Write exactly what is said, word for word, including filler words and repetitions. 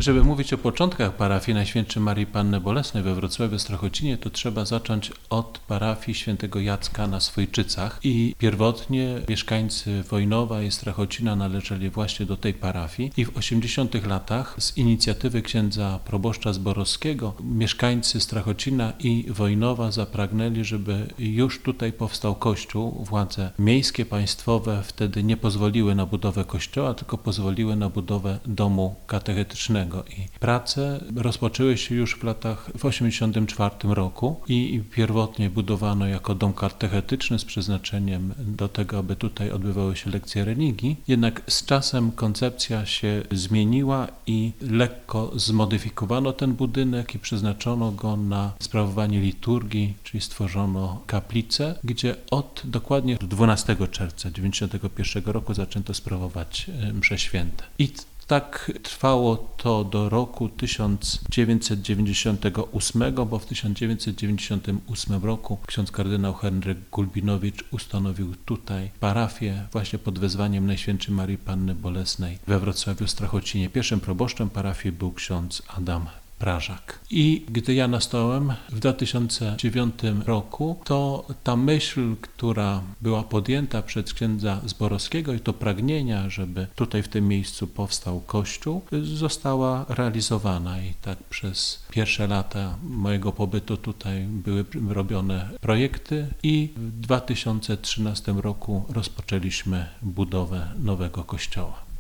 Żeby mówić o początkach parafii Najświętszej Maryi Panny Bolesnej we Wrocławiu-Strachocinie, to trzeba zacząć od parafii świętego Jacka na Swojczycach i pierwotnie mieszkańcy Wojnowa i Strachocina należeli właśnie do tej parafii i w osiemdziesiątych latach z inicjatywy księdza proboszcza Zborowskiego mieszkańcy Strachocina i Wojnowa zapragnęli, żeby już tutaj powstał kościół. Władze miejskie, państwowe wtedy nie pozwoliły na budowę kościoła, tylko pozwoliły na budowę domu katechetycznego. I prace rozpoczęły się już w latach w osiemdziesiątym czwartym roku i pierwotnie budowano jako dom katechetyczny z przeznaczeniem do tego, aby tutaj odbywały się lekcje religii. Jednak z czasem koncepcja się zmieniła i lekko zmodyfikowano ten budynek i przeznaczono go na sprawowanie liturgii, czyli stworzono kaplicę, gdzie od dokładnie dwunastego czerwca dziewięćdziesiątego pierwszego roku zaczęto sprawować msze święte. I tak trwało to do roku tysiąc dziewięćset dziewięćdziesiątego ósmego, bo w tysiąc dziewięćset dziewięćdziesiątym ósmym roku ksiądz kardynał Henryk Gulbinowicz ustanowił tutaj parafię właśnie pod wezwaniem Najświętszej Maryi Panny Bolesnej we Wrocławiu-Strachocinie. Pierwszym proboszczem parafii był ksiądz Adam Prażak. I gdy ja nastałem w dwa tysiące dziewiątym roku, to ta myśl, która była podjęta przez księdza Zborowskiego i to pragnienia, żeby tutaj w tym miejscu powstał kościół, została realizowana i tak przez pierwsze lata mojego pobytu tutaj były robione projekty i w dwa tysiące trzynastym roku rozpoczęliśmy budowę nowego kościoła.